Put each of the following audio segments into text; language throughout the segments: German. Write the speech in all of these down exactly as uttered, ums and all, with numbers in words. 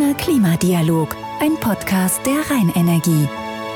reiner Klimadialog, ein Podcast der Rheinenergie.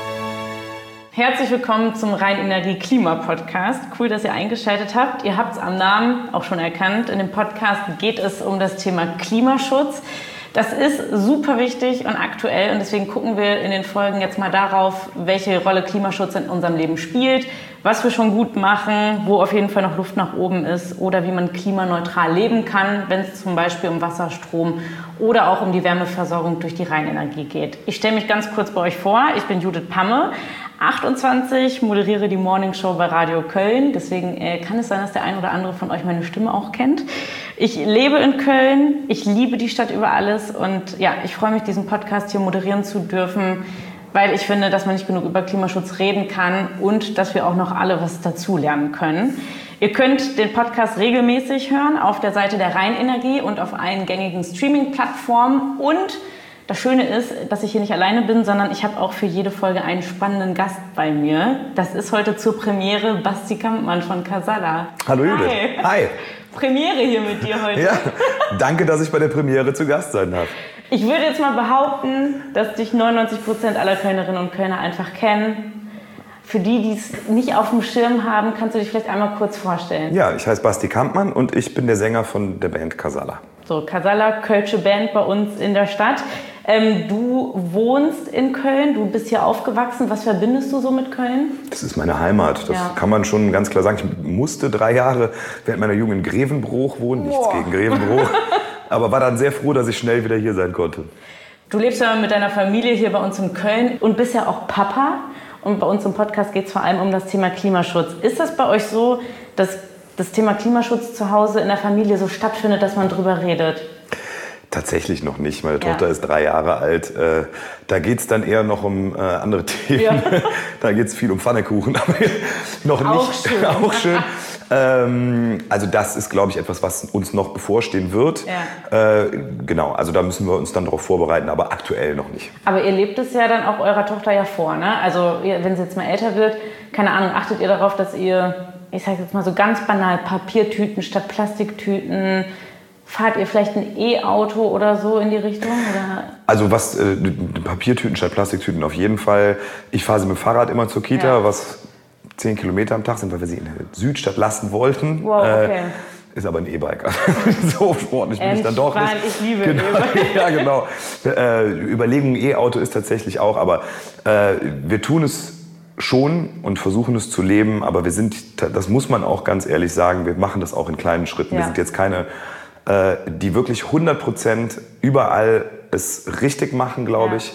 Herzlich willkommen zum Rheinenergie-Klima-Podcast. Cool, dass ihr eingeschaltet habt. Ihr habt es am Namen auch schon erkannt. In dem Podcast geht es um das Thema Klimaschutz. Das ist super wichtig und aktuell und deswegen gucken wir in den Folgen jetzt mal darauf, welche Rolle Klimaschutz in unserem Leben spielt, was wir schon gut machen, wo auf jeden Fall noch Luft nach oben ist oder wie man klimaneutral leben kann, wenn es zum Beispiel um Wasser, Strom oder auch um die Wärmeversorgung durch die Rheinenergie geht. Ich stelle mich ganz kurz bei euch vor. Ich bin Judith Pamme, achtundzwanzig, moderiere die Morning Show bei Radio Köln. Deswegen äh, kann es sein, dass der ein oder andere von euch meine Stimme auch kennt. Ich lebe in Köln, ich liebe die Stadt über alles und ja, ich freue mich, diesen Podcast hier moderieren zu dürfen, weil ich finde, dass man nicht genug über Klimaschutz reden kann und dass wir auch noch alle was dazulernen können. Ihr könnt den Podcast regelmäßig hören auf der Seite der Rheinenergie und auf allen gängigen Streaming-Plattformen. Und das Schöne ist, dass ich hier nicht alleine bin, sondern ich habe auch für jede Folge einen spannenden Gast bei mir. Das ist heute zur Premiere Basti Kampmann von Casalla. Hallo Judith. Hi. Hi. Premiere hier mit dir heute. Ja, danke, dass ich bei der Premiere zu Gast sein darf. Ich würde jetzt mal behaupten, dass dich neunundneunzig Prozent aller Kölnerinnen und Kölner einfach kennen. Für die, die es nicht auf dem Schirm haben, kannst du dich vielleicht einmal kurz vorstellen? Ja, ich heiße Basti Kampmann und ich bin der Sänger von der Band Casalla. So, Casalla, kölsche Band bei uns in der Stadt. Ähm, du wohnst in Köln, du bist hier aufgewachsen. Was verbindest du so mit Köln? Das ist meine Heimat, das Ja. kann man schon ganz klar sagen. Ich musste drei Jahre während meiner Jugend in Grevenbroich wohnen, nichts Boah. gegen Grevenbroich, aber war dann sehr froh, dass ich schnell wieder hier sein konnte. Du lebst ja mit deiner Familie hier bei uns in Köln und bist ja auch Papa. Und bei uns im Podcast geht es vor allem um das Thema Klimaschutz. Ist das bei euch so, dass das Thema Klimaschutz zu Hause in der Familie so stattfindet, dass man drüber redet? Tatsächlich noch nicht. Meine Ja. Tochter ist drei Jahre alt. Äh, da geht es dann eher noch um äh, andere Themen. Ja. Da geht es viel um Pfannekuchen, aber noch nicht. Auch schön. Auch schön. Ähm, also das ist, glaube ich, etwas, was uns noch bevorstehen wird. Ja. Äh, genau, also da müssen wir uns dann darauf vorbereiten, aber aktuell noch nicht. Aber ihr lebt es ja dann auch eurer Tochter ja vor, ne? Also ihr, wenn sie jetzt mal älter wird, keine Ahnung, achtet ihr darauf, dass ihr, ich sage jetzt mal so ganz banal, Papiertüten statt Plastiktüten, fahrt ihr vielleicht ein E-Auto oder so in die Richtung? Oder? Also was, äh, Papiertüten statt Plastiktüten auf jeden Fall. Ich fahre sie mit dem Fahrrad immer zur Kita, Ja. was zehn Kilometer am Tag sind, weil wir sie in der Südstadt lassen wollten. Wow, okay. Äh, ist aber ein E-Bike. So sportlich bin ich dann doch nicht. Entspannt, ich liebe Genau, E-Bike. ja, genau. Äh, Überlegung, E-Auto ist tatsächlich auch, aber äh, wir tun es schon und versuchen es zu leben, aber wir sind, das muss man auch ganz ehrlich sagen, wir machen das auch in kleinen Schritten. Ja. Wir sind jetzt keine, äh, die wirklich hundert Prozent überall es richtig machen, glaube Ja. ich.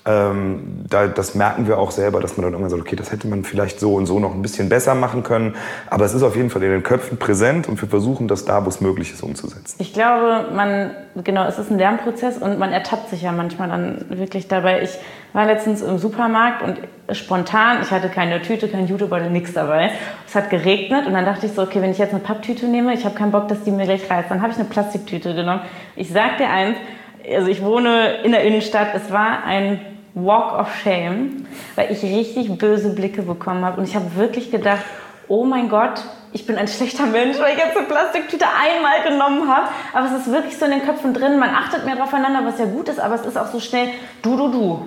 Ähm, da, das merken wir auch selber, dass man dann irgendwann sagt, okay, das hätte man vielleicht so und so noch ein bisschen besser machen können. Aber es ist auf jeden Fall in den Köpfen präsent und wir versuchen das da, wo es möglich ist, umzusetzen. Ich glaube, man, genau, es ist ein Lernprozess und man ertappt sich ja manchmal dann wirklich dabei. Ich war letztens im Supermarkt und spontan, ich hatte keine Tüte, kein Jutebeutel, nichts dabei. Es hat geregnet und dann dachte ich so, okay, wenn ich jetzt eine Papptüte nehme, ich habe keinen Bock, dass die mir gleich reißt. Dann habe ich eine Plastiktüte genommen. Ich sag dir eins, also ich wohne in der Innenstadt, es war ein Walk of Shame, weil ich richtig böse Blicke bekommen habe und ich habe wirklich gedacht, oh mein Gott, ich bin ein schlechter Mensch, weil ich jetzt eine Plastiktüte einmal genommen habe. Aber es ist wirklich so in den Köpfen drin, man achtet mehr draufeinander, was ja gut ist, aber es ist auch so schnell du, du, du.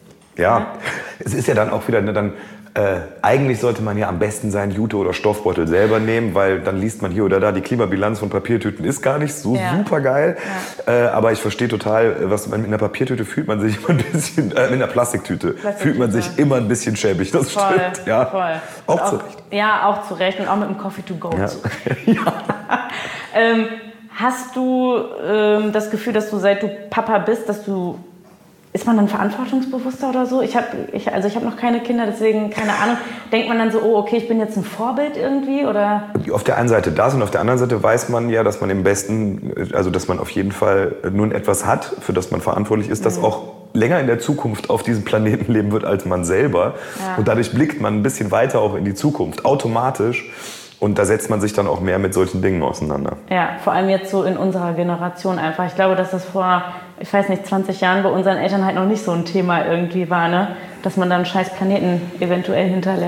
Ja, es ist ja dann auch wieder, ne, dann äh, eigentlich sollte man ja am besten seinen Jute- oder Stoffbeutel selber nehmen, weil dann liest man hier oder da, die Klimabilanz von Papiertüten ist gar nicht so Ja. super geil. Ja. Äh, aber ich verstehe total, was man mit einer Papiertüte fühlt man sich immer ein bisschen, äh, mit einer Plastiktüte, Plastiktüte. fühlt man sich immer ein bisschen schäbig. Das Voll, stimmt. Ja. voll. Auch Und zu Recht. Ja, auch zu Recht und auch mit dem Coffee to go. Ja. ähm, hast du ähm, das Gefühl, dass du seit du Papa bist, dass du ist man dann verantwortungsbewusster oder so? Ich habe ich, also ich habe noch keine Kinder, deswegen keine Ahnung. Denkt man dann so, oh okay, ich bin jetzt ein Vorbild irgendwie oder? Auf der einen Seite das und auf der anderen Seite weiß man ja, dass man im besten, also dass man auf jeden Fall nun etwas hat, für das man verantwortlich ist, das Mhm. auch länger in der Zukunft auf diesem Planeten leben wird als man selber. Ja. Und dadurch blickt man ein bisschen weiter auch in die Zukunft, automatisch. Und da setzt man sich dann auch mehr mit solchen Dingen auseinander. Ja, vor allem jetzt so in unserer Generation einfach. Ich glaube, dass das vor, ich weiß nicht, zwanzig Jahren bei unseren Eltern halt noch nicht so ein Thema irgendwie war, ne? Dass man dann einen scheiß Planeten eventuell hinterlässt.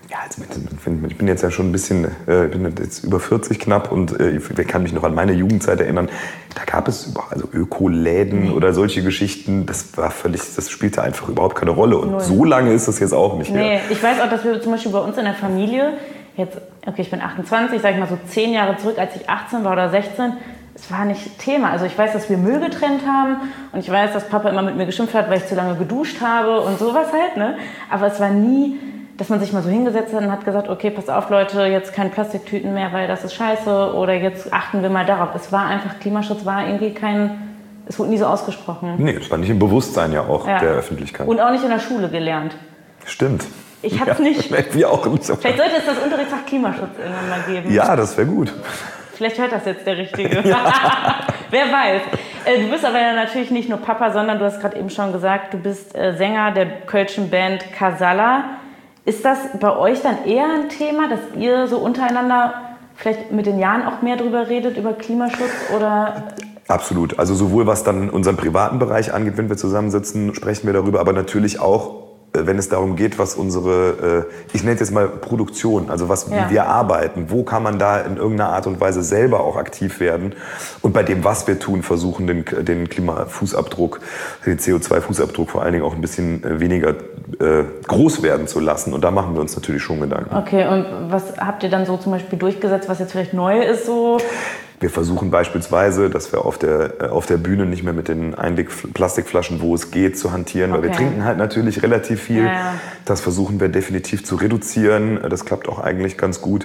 Ja, also ich bin jetzt ja schon ein bisschen, äh, ich bin jetzt über vierzig knapp und äh, ich kann mich noch an meine Jugendzeit erinnern. Da gab es überall also Ökoläden mhm. oder solche Geschichten. Das war völlig, das spielte einfach überhaupt keine Rolle. Und Null. so lange ist das jetzt auch nicht mehr. Nee, ich weiß auch, dass wir zum Beispiel bei uns in der Familie, jetzt, okay, ich bin achtundzwanzig, sag ich mal so zehn Jahre zurück, als ich achtzehn war oder sechzehn, es war nicht Thema. Also ich weiß, dass wir Müll getrennt haben und ich weiß, dass Papa immer mit mir geschimpft hat, weil ich zu lange geduscht habe und sowas halt, ne? Aber es war nie, dass man sich mal so hingesetzt hat und hat gesagt, okay, pass auf Leute, jetzt keine Plastiktüten mehr, weil das ist scheiße oder jetzt achten wir mal darauf. Es war einfach, Klimaschutz war irgendwie kein, es wurde nie so ausgesprochen. Nee, es war nicht im Bewusstsein ja auch ja. der Öffentlichkeit. Und auch nicht in der Schule gelernt. Stimmt. Ich hab's ja, nicht. Wir auch nicht. Vielleicht sollte es das Unterrichtsfach Klimaschutz irgendwann mal geben. Ja, das wäre gut. Vielleicht hört das jetzt der Richtige. Ja. Wer weiß. Du bist aber ja natürlich nicht nur Papa, sondern du hast gerade eben schon gesagt, du bist Sänger der kölschen Band Casalla. Ist das bei euch dann eher ein Thema, dass ihr so untereinander vielleicht mit den Jahren auch mehr drüber redet, über Klimaschutz oder? Absolut. Also sowohl was dann unseren privaten Bereich angeht, wenn wir zusammensitzen, sprechen wir darüber, aber natürlich auch, wenn es darum geht, was unsere, ich nenne es jetzt mal Produktion, also was, ja. wie wir arbeiten, wo kann man da in irgendeiner Art und Weise selber auch aktiv werden und bei dem, was wir tun, versuchen, den, den Klimafußabdruck, den C O zwei Fußabdruck vor allen Dingen auch ein bisschen weniger äh, groß werden zu lassen und da machen wir uns natürlich schon Gedanken. Okay, und was habt ihr dann so zum Beispiel durchgesetzt, was jetzt vielleicht neu ist so? Wir versuchen beispielsweise, dass wir auf der, auf der Bühne nicht mehr mit den Einweg-Plastikflaschen, wo es geht, zu hantieren, weil okay. wir trinken halt natürlich relativ viel. Ja, ja. Das versuchen wir definitiv zu reduzieren. Das klappt auch eigentlich ganz gut.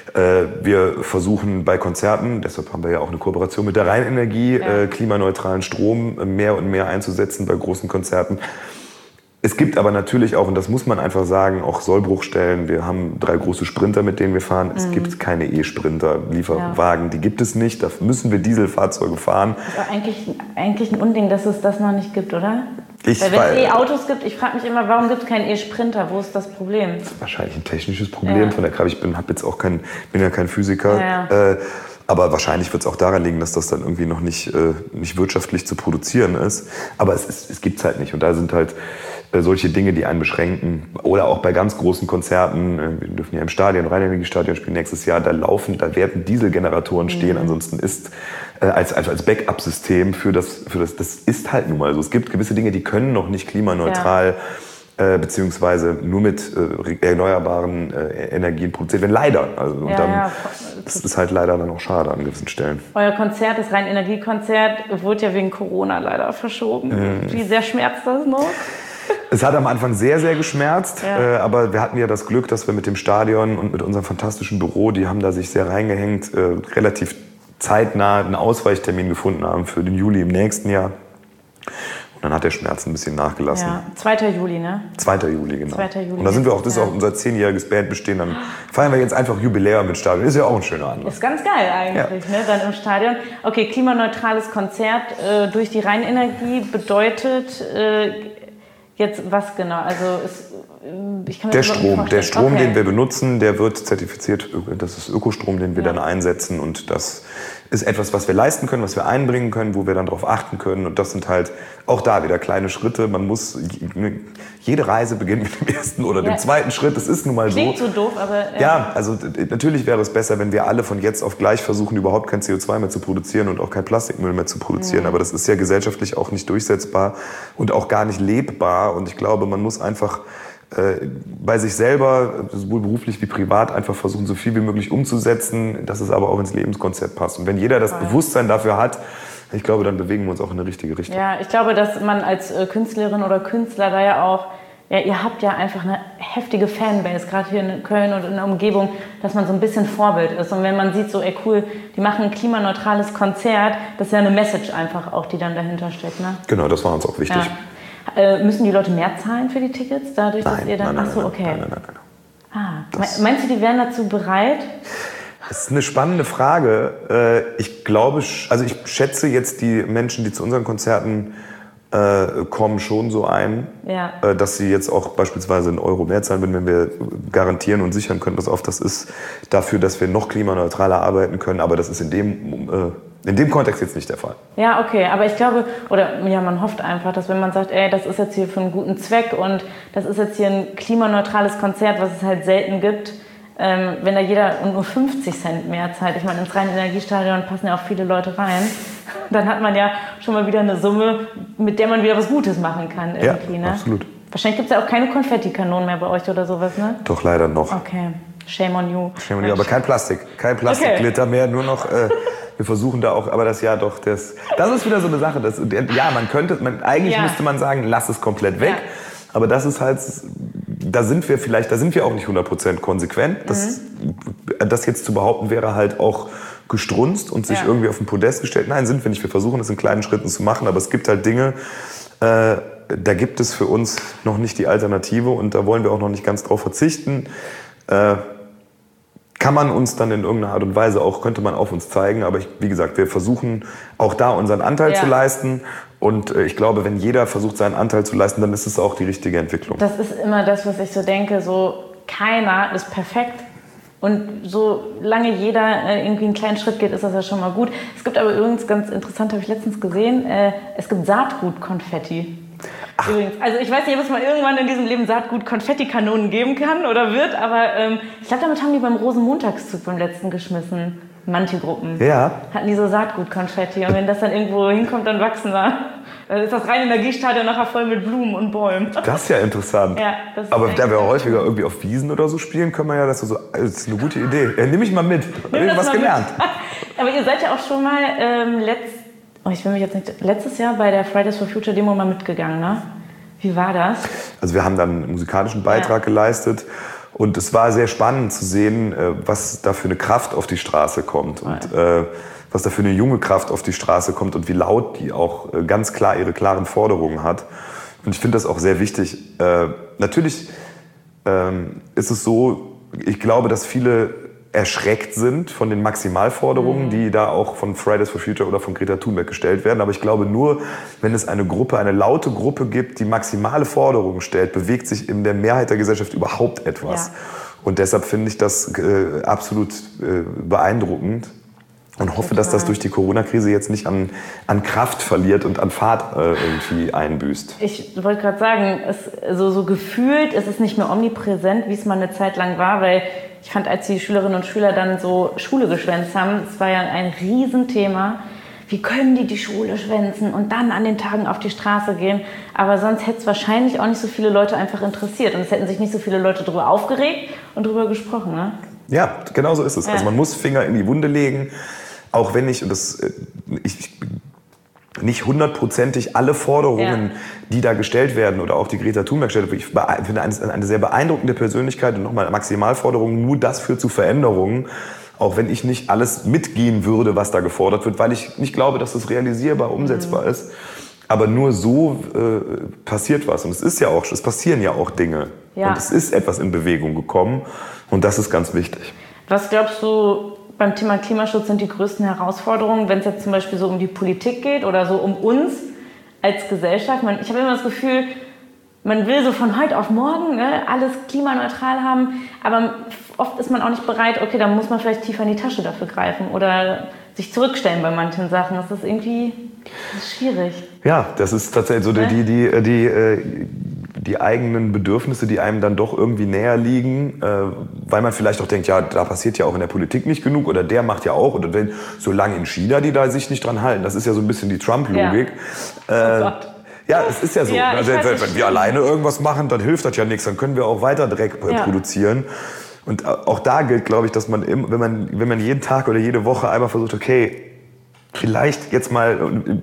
Wir versuchen bei Konzerten, deshalb haben wir ja auch eine Kooperation mit der Rheinenergie, ja. klimaneutralen Strom mehr und mehr einzusetzen bei großen Konzerten. Es gibt aber natürlich auch, und das muss man einfach sagen, auch Sollbruchstellen. Wir haben drei große Sprinter, mit denen wir fahren. Es mhm. gibt keine E-Sprinter, Lieferwagen, ja. die gibt es nicht. Da müssen wir Dieselfahrzeuge fahren. Das ist eigentlich, eigentlich ein Unding, dass es das noch nicht gibt, oder? Ich Weil wenn es E-Autos gibt, ich frage mich immer, warum gibt es keinen E-Sprinter? Wo ist das Problem? Das ist wahrscheinlich ein technisches Problem. Ja. Von der Kraft. Ich bin, hab jetzt auch kein, bin ja kein Physiker. Ja, ja. Äh, Aber wahrscheinlich wird es auch daran liegen, dass das dann irgendwie noch nicht, äh, nicht wirtschaftlich zu produzieren ist. Aber es, es, es gibt es halt nicht. Und da sind halt äh, solche Dinge, die einen beschränken. Oder auch bei ganz großen Konzerten. Äh, wir dürfen ja im Stadion, Rheinenergiestadion spielen nächstes Jahr. Da laufen, da werden Dieselgeneratoren stehen. Mhm. Ansonsten ist äh, als, als, als Backup-System für das, für das, das ist halt nun mal so. Es gibt gewisse Dinge, die können noch nicht klimaneutral ja. Äh, beziehungsweise nur mit äh, erneuerbaren äh, Energien produziert werden. Leider. Also, und ja, dann, ja. Das ist halt leider dann auch schade an gewissen Stellen. Euer Konzert, das Rheinenergiekonzert, wurde ja wegen Corona leider verschoben. Mhm. Wie sehr schmerzt das noch? Es hat am Anfang sehr, sehr geschmerzt, ja. äh, aber wir hatten ja das Glück, dass wir mit dem Stadion und mit unserem fantastischen Büro, die haben da sich sehr reingehängt, äh, relativ zeitnah einen Ausweichtermin gefunden haben für den Juli im nächsten Jahr. Und dann hat der Schmerz ein bisschen nachgelassen. Ja, zweiter Juli, ne? zweiter Juli, genau. zweiter Juli. Und da sind wir auch, das ist auch unser zehnjähriges Bandbestehen. Dann feiern wir jetzt einfach Jubiläum mit Stadion. Ist ja auch ein schöner Anlass. Ist ganz geil eigentlich, ja. ne? Dann im Stadion. Okay, klimaneutrales Konzert äh, durch die Rheinenergie bedeutet äh, jetzt was genau? Also ist, ich kann mir der Strom, der Strom, okay. den wir benutzen, der wird zertifiziert. Das ist Ökostrom, den wir ja. dann einsetzen und das ist etwas, was wir leisten können, was wir einbringen können, wo wir dann darauf achten können. Und das sind halt auch da wieder kleine Schritte. Man muss, jede Reise beginnt mit dem ersten oder ja. dem zweiten Schritt. Das ist nun mal so. Klingt so doof, aber... Äh ja, also natürlich wäre es besser, wenn wir alle von jetzt auf gleich versuchen, überhaupt kein C O zwei mehr zu produzieren und auch kein Plastikmüll mehr zu produzieren. Mhm. Aber das ist ja gesellschaftlich auch nicht durchsetzbar und auch gar nicht lebbar. Und ich glaube, man muss einfach bei sich selber, sowohl beruflich wie privat, einfach versuchen, so viel wie möglich umzusetzen, dass es aber auch ins Lebenskonzept passt. Und wenn jeder das Voll. Bewusstsein dafür hat, ich glaube, dann bewegen wir uns auch in eine richtige Richtung. Ja, ich glaube, dass man als Künstlerin oder Künstler da ja auch, ja, ihr habt ja einfach eine heftige Fanbase, gerade hier in Köln und in der Umgebung, dass man so ein bisschen Vorbild ist. Und wenn man sieht, so, ey cool, die machen ein klimaneutrales Konzert, das ist ja eine Message einfach auch, die dann dahinter steckt. Ne? Genau, das war uns auch wichtig. Ja. Äh, müssen die Leute mehr zahlen für die Tickets, dadurch, dass nein, ihr dann... Nein, Achso, nein, okay. Nein, nein, nein, nein. Ah, meinst du, die wären dazu bereit? Das ist eine spannende Frage. Ich glaube, also ich schätze jetzt die Menschen, die zu unseren Konzerten äh, kommen, schon so ein, ja. dass sie jetzt auch beispielsweise einen Euro mehr zahlen würden, wenn wir garantieren und sichern können, dass oft das ist dafür, dass wir noch klimaneutraler arbeiten können. Aber das ist in dem In dem Kontext jetzt nicht der Fall. Ja, okay, aber ich glaube, oder ja, man hofft einfach, dass wenn man sagt, ey, das ist jetzt hier für einen guten Zweck und das ist jetzt hier ein klimaneutrales Konzert, was es halt selten gibt, ähm, wenn da jeder nur fünfzig Cent mehr zahlt, ich meine, ins Rhein-Energiestadion passen ja auch viele Leute rein, dann hat man ja schon mal wieder eine Summe, mit der man wieder was Gutes machen kann irgendwie, ja, ne? Absolut. Wahrscheinlich gibt es ja auch keine Konfettikanonen mehr bei euch oder sowas, ne? Doch, leider noch. Okay, shame on you. Shame on you, aber kein Plastik, kein Plastikglitter okay. mehr, nur noch... Äh, wir versuchen da auch, aber das ja doch, das, das ist wieder so eine Sache. Das, ja, man könnte, man, eigentlich ja. müsste man sagen, lass es komplett weg. Ja. Aber das ist halt, da sind wir vielleicht, da sind wir auch nicht hundert Prozent konsequent. Das, mhm. das jetzt zu behaupten, wäre halt auch gestrunzt und sich ja. irgendwie auf den Podest gestellt. Nein, sind wir nicht. Wir versuchen das in kleinen Schritten zu machen, aber es gibt halt Dinge, äh, da gibt es für uns noch nicht die Alternative und da wollen wir auch noch nicht ganz drauf verzichten. Äh, Kann man uns dann in irgendeiner Art und Weise auch, könnte man auf uns zeigen. Aber ich, wie gesagt, wir versuchen auch da unseren Anteil ja. zu leisten. Und äh, ich glaube, wenn jeder versucht, seinen Anteil zu leisten, dann ist es auch die richtige Entwicklung. Das ist immer das, was ich so denke. So, keiner ist perfekt. Und solange jeder äh, irgendwie einen kleinen Schritt geht, ist das ja schon mal gut. Es gibt aber übrigens, ganz interessant, habe ich letztens gesehen, äh, es gibt Saatgut-Konfetti. Ach. Übrigens, also ich weiß nicht, ob es mal irgendwann in diesem Leben Saatgut-Konfettikanonen geben kann oder wird, aber ähm, ich glaube, damit haben die beim Rosenmontagszug beim letzten geschmissen. Manche Gruppen ja. hatten die so Saatgut-Konfetti und wenn das dann irgendwo hinkommt, dann wachsen da. Dann ist das Rhein-Energiestadion nachher voll mit Blumen und Bäumen. Das ist ja interessant. Ja, das ist aber da wir häufiger irgendwie auf Wiesen oder so spielen, können wir ja, das ist, so, das ist eine gute Idee. Ja, nehme ich mal mit. Ich habe was gelernt. Aber ihr seid ja auch schon mal ähm, letzt Oh, ich will mich jetzt nicht. Letztes Jahr bei der Fridays for Future Demo mal mitgegangen, ne? Wie war das? Also wir haben dann einen musikalischen Beitrag ja. geleistet und es war sehr spannend zu sehen, was da für eine Kraft auf die Straße kommt und ja. was da für eine junge Kraft auf die Straße kommt und wie laut die auch ganz klar ihre klaren Forderungen hat. Und ich finde das auch sehr wichtig. Natürlich ist es so, ich glaube, dass viele erschreckt sind von den Maximalforderungen, mhm. die da auch von Fridays for Future oder von Greta Thunberg gestellt werden. Aber ich glaube, nur wenn es eine Gruppe, eine laute Gruppe gibt, die maximale Forderungen stellt, bewegt sich in der Mehrheit der Gesellschaft überhaupt etwas. Ja. Und deshalb finde ich das äh, absolut äh, beeindruckend und hoffe, dass das durch die Corona-Krise jetzt nicht an, an Kraft verliert und an Fahrt äh, irgendwie einbüßt. Ich wollte gerade sagen, es, so, so gefühlt ist es nicht mehr omnipräsent, wie es mal eine Zeit lang war, weil ich fand, als die Schülerinnen und Schüler dann so Schule geschwänzt haben, es war ja ein Riesenthema. Wie können die die Schule schwänzen und dann an den Tagen auf die Straße gehen? Aber sonst hätte es wahrscheinlich auch nicht so viele Leute einfach interessiert. Und es hätten sich nicht so viele Leute darüber aufgeregt und darüber gesprochen, ne? Ja, genau so ist es. Ja. Also man muss Finger in die Wunde legen, auch wenn ich, und das, ich nicht hundertprozentig alle Forderungen, ja. die da gestellt werden oder auch die Greta Thunberg stellt, ich finde eine, eine sehr beeindruckende Persönlichkeit und nochmal Maximalforderungen, nur das führt zu Veränderungen, auch wenn ich nicht alles mitgehen würde, was da gefordert wird, weil ich nicht glaube, dass das realisierbar, umsetzbar mhm. ist. Aber nur so äh, passiert was. Und es ist ja auch, es passieren ja auch Dinge. Ja. Und es ist etwas in Bewegung gekommen und das ist ganz wichtig. Was glaubst du, beim Thema Klimaschutz sind die größten Herausforderungen, wenn es jetzt zum Beispiel so um die Politik geht oder so um uns als Gesellschaft? Man, ich habe immer das Gefühl, man will so von heute auf morgen, ne, alles klimaneutral haben, aber oft ist man auch nicht bereit, okay, dann muss man vielleicht tiefer in die Tasche dafür greifen oder sich zurückstellen bei manchen Sachen. Das ist irgendwie das ist schwierig. Ja, das ist tatsächlich so, die, die, die, die, die eigenen Bedürfnisse, die einem dann doch irgendwie näher liegen, weil man vielleicht auch denkt, ja, da passiert ja auch in der Politik nicht genug oder der macht ja auch, oder wenn, solange in China die da sich nicht dran halten, das ist ja so ein bisschen die Trump-Logik. Ja. Oh Gott. Ja, es ist ja so. Ja, also, wenn, wenn wir alleine irgendwas machen, dann hilft das ja nichts. Dann können wir auch weiter Dreck ja. produzieren. Und auch da gilt, glaube ich, dass man, wenn man, wenn man jeden Tag oder jede Woche einmal versucht, okay, vielleicht jetzt mal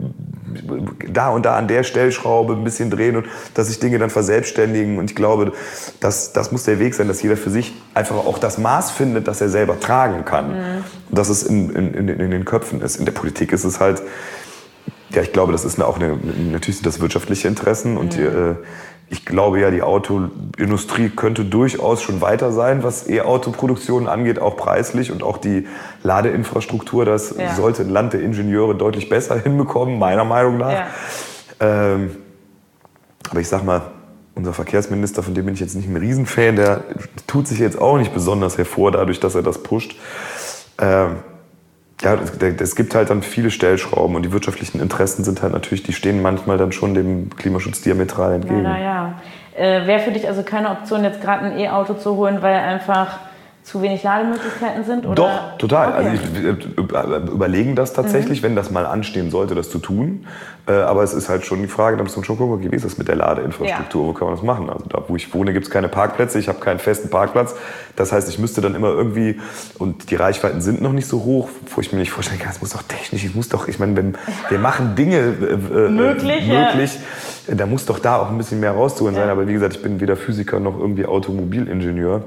da und da an der Stellschraube ein bisschen drehen und dass sich Dinge dann verselbstständigen. Und ich glaube, das, das muss der Weg sein, dass jeder für sich einfach auch das Maß findet, das er selber tragen kann. Mhm. Und dass es in, in, in den Köpfen ist. In der Politik ist es halt, ja, ich glaube, das ist auch eine, natürlich sind das wirtschaftliche Interessen und mhm. äh, ich glaube ja, die Autoindustrie könnte durchaus schon weiter sein, was E-Auto-Produktion angeht, auch preislich und auch die Ladeinfrastruktur, das ja. sollte ein Land der Ingenieure deutlich besser hinbekommen, meiner Meinung nach. Ja. Ähm, aber ich sag mal, unser Verkehrsminister, von dem bin ich jetzt nicht ein Riesenfan, der tut sich jetzt auch nicht besonders hervor dadurch, dass er das pusht. Ähm, Ja, es gibt halt dann viele Stellschrauben und die wirtschaftlichen Interessen sind halt natürlich, die stehen manchmal dann schon dem Klimaschutz diametral entgegen. Ja, ja. Äh, wäre für dich also keine Option, jetzt gerade ein E-Auto zu holen, weil einfach zu wenig Lademöglichkeiten sind? Oder? Doch, total. Okay. Also ich, äh, überlegen das tatsächlich, mhm. wenn das mal anstehen sollte, das zu tun. Äh, aber es ist halt schon die Frage, da muss man schon gucken, okay, wie ist das mit der Ladeinfrastruktur, ja. wo kann man das machen? Also da, wo ich wohne, gibt es keine Parkplätze, ich habe keinen festen Parkplatz. Das heißt, ich müsste dann immer irgendwie, und die Reichweiten sind noch nicht so hoch, wo ich mir nicht vorstellen kann, es muss doch technisch, ich muss doch, ich meine, wenn wir machen Dinge äh, möglich, möglich ja. da muss doch da auch ein bisschen mehr rauszuholen ja. sein. Aber wie gesagt, ich bin weder Physiker noch irgendwie Automobilingenieur.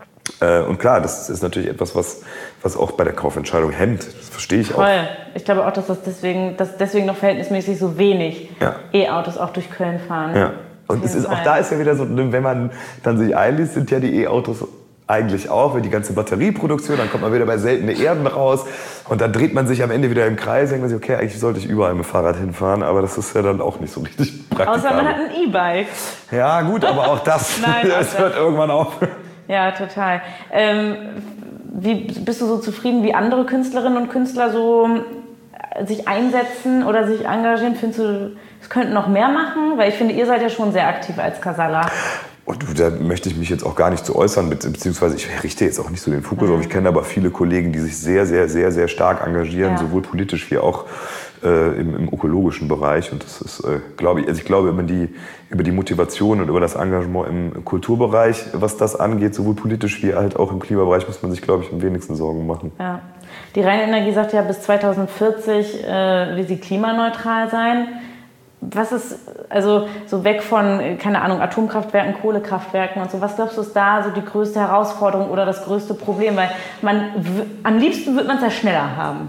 Und klar, das ist natürlich etwas, was, was auch bei der Kaufentscheidung hemmt. Das verstehe ich Voll. auch. Ich glaube auch, dass das deswegen, dass deswegen noch verhältnismäßig so wenig ja. E-Autos auch durch Köln fahren. Ja. Und es ist, auch da ist ja wieder so, wenn man dann sich einliest, sind ja die E-Autos eigentlich auch, weil die ganze Batterieproduktion, dann kommt man wieder bei seltene Erden raus und dann dreht man sich am Ende wieder im Kreis, denkt man sich, okay, eigentlich sollte ich überall mit dem Fahrrad hinfahren, aber das ist ja dann auch nicht so richtig praktikabel. Außer man hat ein E-Bike. Ja gut, aber auch das, Nein, das hört irgendwann auf. Ja, total. Ähm, wie bist du so zufrieden, wie andere Künstlerinnen und Künstler so sich einsetzen oder sich engagieren? Findest du, es könnten noch mehr machen? Weil ich finde, ihr seid ja schon sehr aktiv als Casala. Und da möchte ich mich jetzt auch gar nicht zu äußern, beziehungsweise ich richte jetzt auch nicht so den Fokus auf. Ich kenne aber viele Kollegen, die sich sehr, sehr, sehr, sehr stark engagieren, ja. sowohl politisch wie auch äh, im, im ökologischen Bereich. Und das ist, äh, glaube ich, also ich glaube, über die, über die Motivation und über das Engagement im Kulturbereich, was das angeht, sowohl politisch wie halt auch im Klimabereich, muss man sich, glaube ich, am wenigsten Sorgen machen. Ja. Die Rheinenergie sagt ja, bis zweitausendvierzig äh, will sie klimaneutral sein. Was ist, also so weg von, keine Ahnung, Atomkraftwerken, Kohlekraftwerken und so, was glaubst du ist da so die größte Herausforderung oder das größte Problem? Weil man, am liebsten wird man es ja schneller haben.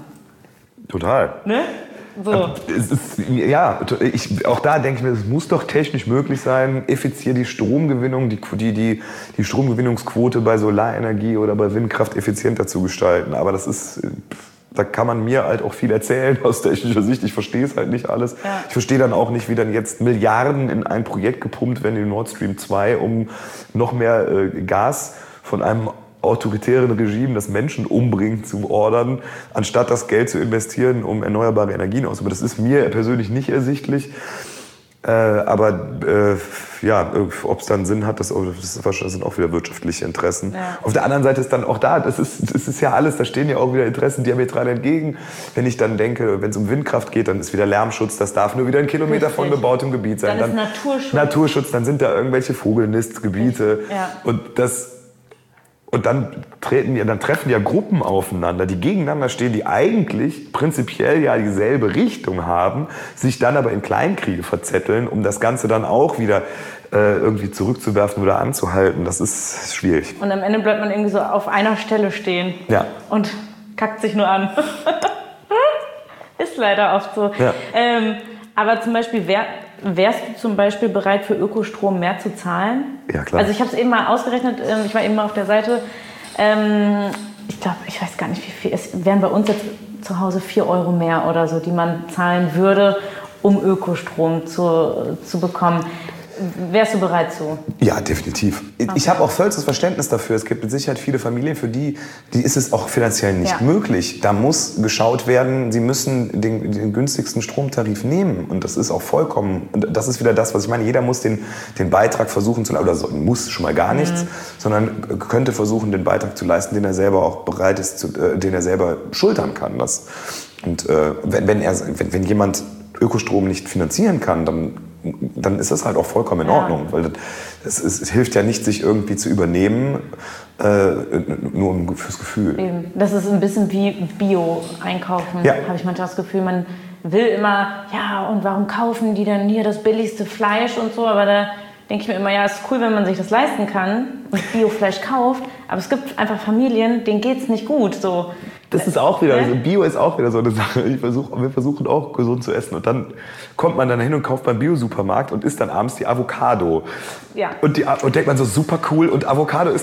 Total. Ne? So. Es ist, ja, ich, auch da denke ich mir, es muss doch technisch möglich sein, effizient die Stromgewinnung, die, die, die, die Stromgewinnungsquote bei Solarenergie oder bei Windkraft effizienter zu gestalten. Aber das ist... Da kann man mir halt auch viel erzählen aus technischer Sicht. Ich verstehe es halt nicht alles. Ja. Ich verstehe dann auch nicht, wie dann jetzt Milliarden in ein Projekt gepumpt werden, in Nord Stream zwei, um noch mehr äh, Gas von einem autoritären Regime, das Menschen umbringt, zu ordern, anstatt das Geld zu investieren, um erneuerbare Energien auszubauen. Das ist mir persönlich nicht ersichtlich. Äh, aber äh, ja, ob es dann Sinn hat, das, das sind auch wieder wirtschaftliche Interessen. Ja. Auf der anderen Seite ist dann auch da, das ist, das ist ja alles, da stehen ja auch wieder Interessen diametral entgegen. Wenn ich dann denke, wenn es um Windkraft geht, dann ist wieder Lärmschutz, das darf nur wieder ein Kilometer Richtig. Von bebautem Gebiet sein. Dann, dann ist Naturschutz. Naturschutz, dann sind da irgendwelche Vogelnistgebiete. Ja. Und das... Und dann, treten ja, dann treffen ja Gruppen aufeinander, die gegeneinander stehen, die eigentlich prinzipiell ja dieselbe Richtung haben, sich dann aber in Kleinkriege verzetteln, um das Ganze dann auch wieder äh, irgendwie zurückzuwerfen oder anzuhalten. Das ist schwierig. Und am Ende bleibt man irgendwie so auf einer Stelle stehen ja. und kackt sich nur an. Ist leider oft so. Ja. Ähm, aber zum Beispiel, wer... Wärst du zum Beispiel bereit, für Ökostrom mehr zu zahlen? Ja, klar. Also ich habe es eben mal ausgerechnet, ich war eben mal auf der Seite. Ich glaube, ich weiß gar nicht, wie viel. Es wären bei uns jetzt zu Hause vier Euro mehr oder so, die man zahlen würde, um Ökostrom zu, zu bekommen. Wärst du bereit zu? Ja, definitiv. Okay. Ich habe auch vollstes Verständnis dafür. Es gibt mit Sicherheit viele Familien, für die, die ist es auch finanziell nicht ja. möglich. Da muss geschaut werden, sie müssen den, den günstigsten Stromtarif nehmen. Und das ist auch vollkommen, und das ist wieder das, was ich meine. Jeder muss den, den Beitrag versuchen zu leisten, oder so, muss schon mal gar nichts, mhm. sondern könnte versuchen, den Beitrag zu leisten, den er selber auch bereit ist, zu, äh, den er selber schultern kann. Das, und äh, wenn, wenn, er, wenn, wenn jemand Ökostrom nicht finanzieren kann, dann dann ist das halt auch vollkommen in ja. Ordnung. Weil es, es, es hilft ja nicht, sich irgendwie zu übernehmen, äh, nur fürs Gefühl. Eben. Das ist ein bisschen wie Bio-Einkaufen, ja. habe ich manchmal das Gefühl. Man will immer, ja, und warum kaufen die denn hier das billigste Fleisch und so, aber da denke ich mir immer, ja, es ist cool, wenn man sich das leisten kann und Biofleisch kauft, aber es gibt einfach Familien, denen geht es nicht gut. So. Das ist auch wieder, also Bio ist auch wieder so eine Sache. Ich versuch, wir versuchen auch gesund zu essen und dann kommt man dann hin und kauft beim Bio-Supermarkt und isst dann abends die Avocado. Ja. Und, die, und denkt man so, super cool und Avocado ist das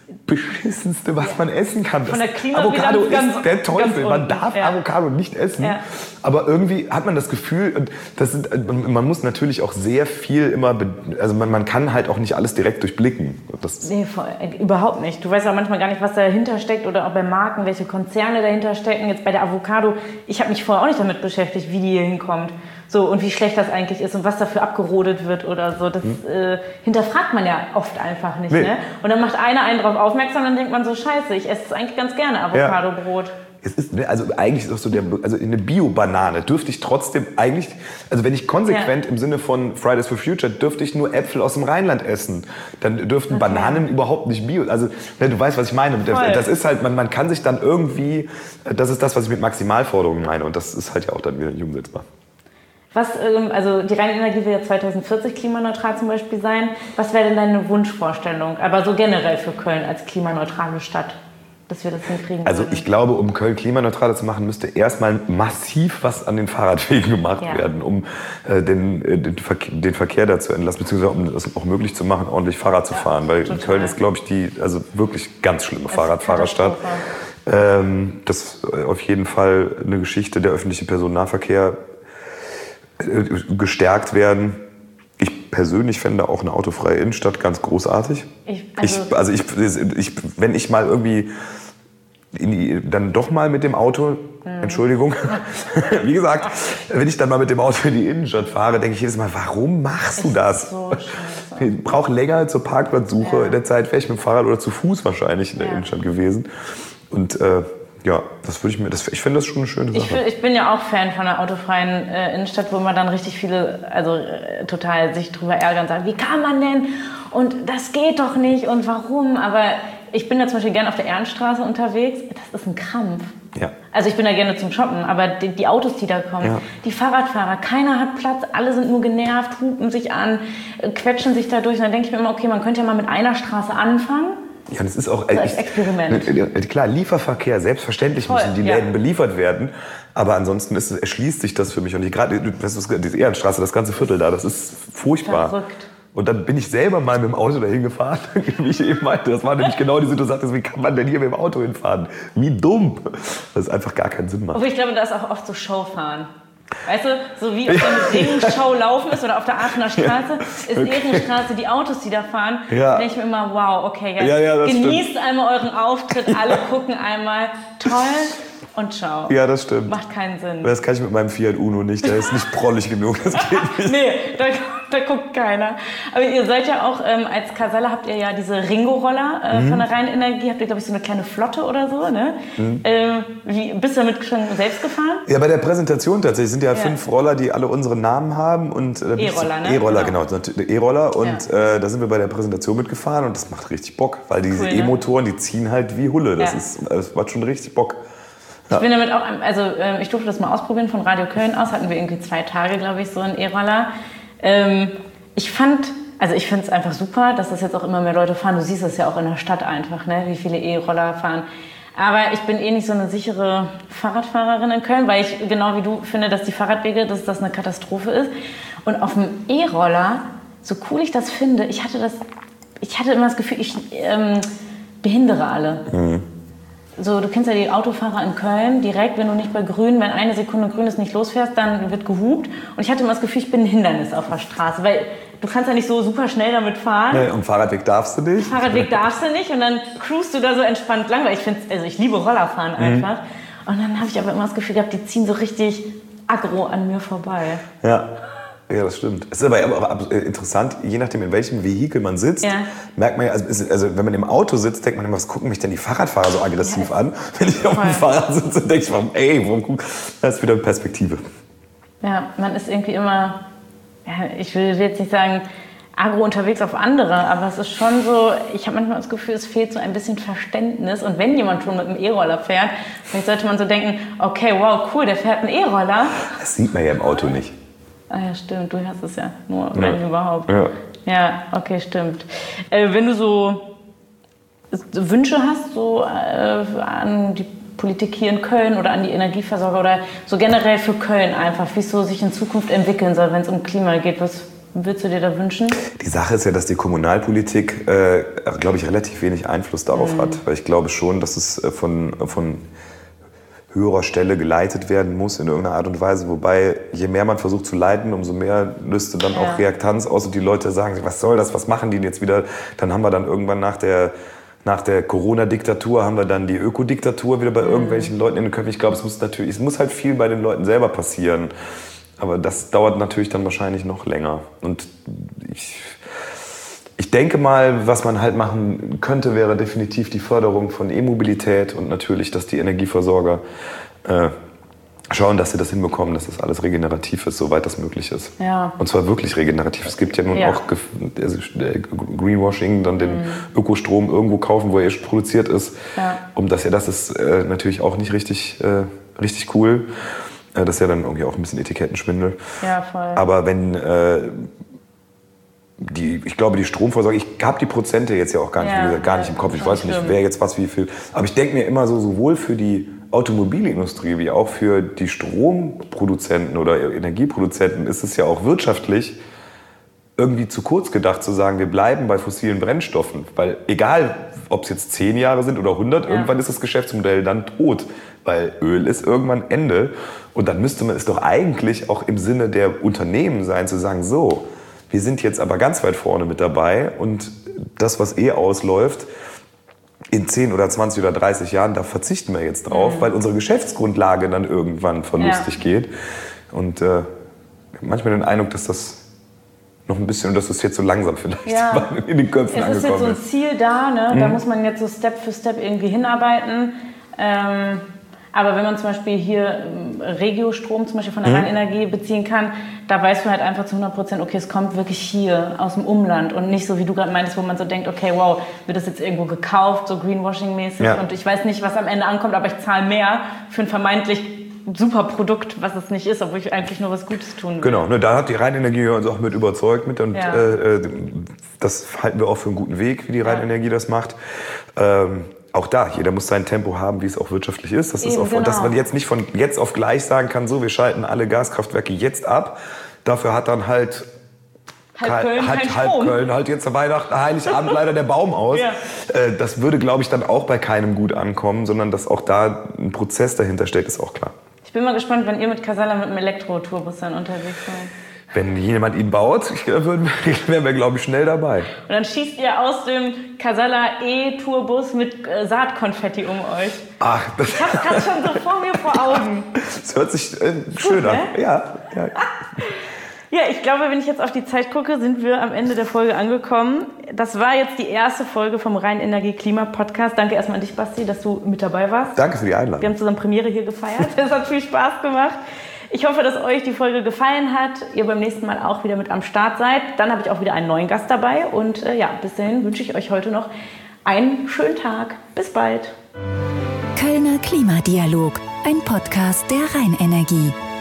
Beschissenste, was ja. man essen kann. Von der Avocado ist ganz, der Teufel. Man unten. darf ja. Avocado nicht essen. Ja. Aber irgendwie hat man das Gefühl, und das sind, man muss natürlich auch sehr viel immer, also man, man kann halt auch nicht alles direkt durchblicken. Das nee, voll, überhaupt nicht. Du weißt ja manchmal gar nicht, was dahinter steckt oder auch bei Marken, welche Konzerne dahinter stecken. Jetzt bei der Avocado, ich habe mich vorher auch nicht damit beschäftigt, wie die hier hinkommt. So, und wie schlecht das eigentlich ist und was dafür abgerodet wird oder so. Das hm. äh, hinterfragt man ja oft einfach nicht. Nee. Ne? Und dann macht einer einen darauf aufmerksam, dann denkt man so, scheiße, ich esse es eigentlich ganz gerne, Avocado-Brot. Ja. Es ist, also eigentlich ist auch so der, also eine Bio-Banane dürfte ich trotzdem eigentlich, also wenn ich konsequent ja. im Sinne von Fridays for Future, dürfte ich nur Äpfel aus dem Rheinland essen. Dann dürften okay. Bananen überhaupt nicht Bio. Also ne, du weißt, was ich meine. Voll. Das ist halt, man, man kann sich dann irgendwie, das ist das, was ich mit Maximalforderungen meine. Und das ist halt ja auch dann wieder nicht umsetzbar. Was, also die reine Energie will ja zwanzig vierzig klimaneutral zum Beispiel sein. Was wäre denn deine Wunschvorstellung, aber so generell für Köln als klimaneutrale Stadt, dass wir das hinkriegen? Also ich glaube, um Köln klimaneutral zu machen, müsste erstmal massiv was an den Fahrradwegen gemacht ja. werden, um äh, den, äh, den, Verkehr, den Verkehr da zu entlassen, beziehungsweise um es auch möglich zu machen, ordentlich Fahrrad zu fahren. Weil total. Köln ist, glaube ich, die also wirklich ganz schlimme das Fahrradfahrerstadt. Ähm, das ist auf jeden Fall eine Geschichte. Der öffentliche Personennahverkehr gestärkt werden. Ich persönlich fände auch eine autofreie Innenstadt ganz großartig. Ich, also ich, also ich, ich, wenn ich mal irgendwie in die, dann doch mal mit dem Auto, mhm. Entschuldigung, wie gesagt, wenn ich dann mal mit dem Auto in die Innenstadt fahre, denke ich jedes Mal, warum machst du das? So ich brauche länger zur Parkplatzsuche. Ja. In der Zeit wäre ich mit dem Fahrrad oder zu Fuß wahrscheinlich in der ja. Innenstadt gewesen. Und äh, ja, das würde ich mir, das, ich finde das schon eine schöne Sache. Ich, ich bin ja auch Fan von einer autofreien äh, Innenstadt, wo man dann richtig viele, also äh, total sich drüber ärgern und sagen, wie kann man denn? Und das geht doch nicht und warum? Aber ich bin da zum Beispiel gerne auf der Ehrenstraße unterwegs. Das ist ein Krampf. Ja. Also ich bin da gerne zum Shoppen, aber die, die Autos, die da kommen, ja. die Fahrradfahrer, keiner hat Platz, alle sind nur genervt, hupen sich an, quetschen sich da durch. Und dann denke ich mir immer, okay, man könnte ja mal mit einer Straße anfangen. Ja, das ist auch so als Experiment. Klar, Lieferverkehr, selbstverständlich Voll, müssen die Läden ja. beliefert werden. Aber ansonsten ist, erschließt sich das für mich. Und gerade diese Ehrenstraße, das ganze Viertel da, das ist furchtbar. Verrückt. Und dann bin ich selber mal mit dem Auto dahin gefahren, wie ich eben meinte. Das war nämlich genau die Situation, wie kann man denn hier mit dem Auto hinfahren? Wie dumm. Das ist einfach gar keinen Sinn macht. Aber ich glaube, da ist auch oft so Showfahren. Weißt du, so wie auf der Regenschau laufen ist oder auf der Aachener Straße, ist okay. Ehrenstraße, die Autos, die da fahren, ja. denke ich mir immer, wow, okay, jetzt ja, ja, genießt stimmt. einmal euren Auftritt, alle gucken einmal, toll und ciao. Ja, das stimmt. Macht keinen Sinn. Das kann ich mit meinem Fiat Uno nicht, der ist nicht prollig genug, das geht nicht. Nee, da, da guckt keiner. Aber ihr seid ja auch, ähm, als Casalla habt ihr ja diese Ringo-Roller äh, mhm. von der Rhein Energie, habt ihr, glaube ich, so eine kleine Flotte oder so, ne? Mhm. Ähm, wie, bist du damit schon selbst gefahren? Ja, bei der Präsentation tatsächlich sind ja, ja. fünf Roller, die alle unsere Namen haben. Und, äh, E-Roller, ne? E-Roller, genau. genau E-Roller und ja. äh, da sind wir bei der Präsentation mitgefahren und das macht richtig Bock, weil diese cool, E-Motoren, die ziehen halt wie Hulle. Das, ja. ist, das macht schon richtig Bock. Ich bin damit auch, also äh, ich durfte das mal ausprobieren, von Radio Köln aus hatten wir irgendwie zwei Tage, glaube ich, so einen E-Roller. Ähm, ich fand, also ich finde es einfach super, dass das jetzt auch immer mehr Leute fahren. Du siehst es ja auch in der Stadt einfach, ne, wie viele E-Roller fahren. Aber ich bin eh nicht so eine sichere Fahrradfahrerin in Köln, weil ich genau wie du finde, dass die Fahrradwege, dass das eine Katastrophe ist. Und auf dem E-Roller, so cool ich das finde, ich hatte das, ich hatte immer das Gefühl, ich ähm, behindere alle. Mhm. So, du kennst ja die Autofahrer in Köln, direkt, wenn du nicht bei Grün, wenn eine Sekunde Grün ist, nicht losfährst, dann wird gehupt. Und ich hatte immer das Gefühl, ich bin ein Hindernis auf der Straße, weil du kannst ja nicht so super schnell damit fahren. Nee, und Fahrradweg darfst du nicht. Fahrradweg darfst du nicht und dann cruist du da so entspannt lang, weil ich finde, also ich liebe Rollerfahren einfach. Mhm. Und dann habe ich aber immer das Gefühl gehabt, die ziehen so richtig aggro an mir vorbei. Ja. Ja, das stimmt. Es ist aber auch interessant, je nachdem, in welchem Vehikel man sitzt, ja. merkt man ja, also, also wenn man im Auto sitzt, denkt man immer, was gucken mich denn die Fahrradfahrer so aggressiv ja, an? Wenn ich auf dem Fahrrad sitze, denke ich mir, ey, warum gucken? Das ist wieder eine Perspektive. Ja, man ist irgendwie immer, ja, ich will jetzt nicht sagen, agro unterwegs auf andere, aber es ist schon so, ich habe manchmal das Gefühl, es fehlt so ein bisschen Verständnis. Und wenn jemand schon mit einem E-Roller fährt, vielleicht sollte man so denken, okay, wow, cool, der fährt einen E-Roller. Das sieht man ja im Auto nicht. Ah ja, stimmt, du hast es ja nur, wenn ja. überhaupt. Ja. Ja, okay, stimmt. Äh, wenn du so Wünsche hast, so äh, an die Politik hier in Köln oder an die Energieversorger oder so generell für Köln einfach, wie es so sich in Zukunft entwickeln soll, wenn es um Klima geht, was würdest du dir da wünschen? Die Sache ist ja, dass die Kommunalpolitik, äh, glaube ich, relativ wenig Einfluss darauf mhm. hat. Weil ich glaube schon, dass es von, von höherer Stelle geleitet werden muss in irgendeiner Art und Weise. Wobei, je mehr man versucht zu leiten, umso mehr löst dann ja. auch Reaktanz aus. Und die Leute sagen, was soll das, was machen die denn jetzt wieder? Dann haben wir dann irgendwann nach der, nach der Corona-Diktatur, haben wir dann die Ökodiktatur wieder bei mhm. irgendwelchen Leuten in den Köpfen. Ich glaube, es muss natürlich, es muss halt viel bei den Leuten selber passieren. Aber das dauert natürlich dann wahrscheinlich noch länger. Und ich... Ich denke mal, was man halt machen könnte, wäre definitiv die Förderung von E-Mobilität und natürlich, dass die Energieversorger äh, schauen, dass sie das hinbekommen, dass das alles regenerativ ist, soweit das möglich ist. Ja. Und zwar wirklich regenerativ. Es gibt ja nun ja. auch also Greenwashing, dann den mhm. Ökostrom irgendwo kaufen, wo er erst produziert ist. Ja. Um das ja, das ist äh, natürlich auch nicht richtig, äh, richtig cool. Äh, das ist ja dann irgendwie auch ein bisschen Etikettenschwindel. Ja, voll. Aber wenn... Äh, Die, ich glaube, die Stromversorgung, ich habe die Prozente jetzt ja auch gar nicht, ja, wie gesagt, gar nicht im Kopf. Ich weiß stimmt. nicht, wer jetzt was wie viel. Aber ich denke mir immer so, sowohl für die Automobilindustrie wie auch für die Stromproduzenten oder Energieproduzenten ist es ja auch wirtschaftlich irgendwie zu kurz gedacht zu sagen, wir bleiben bei fossilen Brennstoffen. Weil egal, ob es jetzt zehn Jahre sind oder hundert, ja. irgendwann ist das Geschäftsmodell dann tot. Weil Öl ist irgendwann Ende. Und dann müsste man es doch eigentlich auch im Sinne der Unternehmen sein, zu sagen, so, wir sind jetzt aber ganz weit vorne mit dabei und das, was eh ausläuft, in zehn oder zwanzig oder dreißig Jahren, da verzichten wir jetzt drauf, mhm. weil unsere Geschäftsgrundlage dann irgendwann verlustig ja. geht. Und äh, manchmal den Eindruck, dass das noch ein bisschen, und dass das jetzt so langsam vielleicht ja. in den Köpfen angekommen ist. Es ist jetzt so ein Ziel da, ne? Mhm. Da muss man jetzt so Step für Step irgendwie hinarbeiten. Ähm, Aber wenn man zum Beispiel hier Regiostrom zum Beispiel von der mhm. Rheinenergie beziehen kann, da weißt du halt einfach zu hundert Prozent, okay, es kommt wirklich hier aus dem Umland und nicht so, wie du gerade meintest, wo man so denkt, okay, wow, wird das jetzt irgendwo gekauft, so Greenwashing-mäßig ja. und ich weiß nicht, was am Ende ankommt, aber ich zahle mehr für ein vermeintlich super Produkt, was es nicht ist, obwohl ich eigentlich nur was Gutes tun will. Genau, ne, da hat die Rheinenergie uns auch mit überzeugt mit und ja. äh, das halten wir auch für einen guten Weg, wie die Rheinenergie ja. das macht. Ähm, Auch da, jeder muss sein Tempo haben, wie es auch wirtschaftlich ist. Das ist auch, genau. Dass man jetzt nicht von jetzt auf gleich sagen kann, so, wir schalten alle Gaskraftwerke jetzt ab. Dafür hat dann halt halb Köln, halt, halb Köln halt jetzt zu Weihnachten, Heiligabend leider der Baum aus. Ja. Das würde, glaube ich, dann auch bei keinem gut ankommen, sondern dass auch da ein Prozess dahinter steckt, ist auch klar. Ich bin mal gespannt, wenn ihr mit Casalla mit einem Elektro-Tourbus dann unterwegs seid. Wenn jemand ihn baut, wären wir, glaube ich, schnell dabei. Und dann schießt ihr aus dem Casalla E-Tourbus mit äh, Saatkonfetti um euch. Ach, das ich hab's gerade schon so vor mir vor Augen. Das hört sich äh, schön an. Ne? Ja, ja. Ja, ich glaube, wenn ich jetzt auf die Zeit gucke, sind wir am Ende der Folge angekommen. Das war jetzt die erste Folge vom Rheinenergie-Klima-Podcast. Danke erstmal an dich, Basti, dass du mit dabei warst. Danke für die Einladung. Wir haben zusammen Premiere hier gefeiert. Das hat viel Spaß gemacht. Ich hoffe, dass euch die Folge gefallen hat, ihr beim nächsten Mal auch wieder mit am Start seid. Dann habe ich auch wieder einen neuen Gast dabei. Und äh, ja, bis dahin wünsche ich euch heute noch einen schönen Tag. Bis bald. Kölner Klimadialog, ein Podcast der Rheinenergie.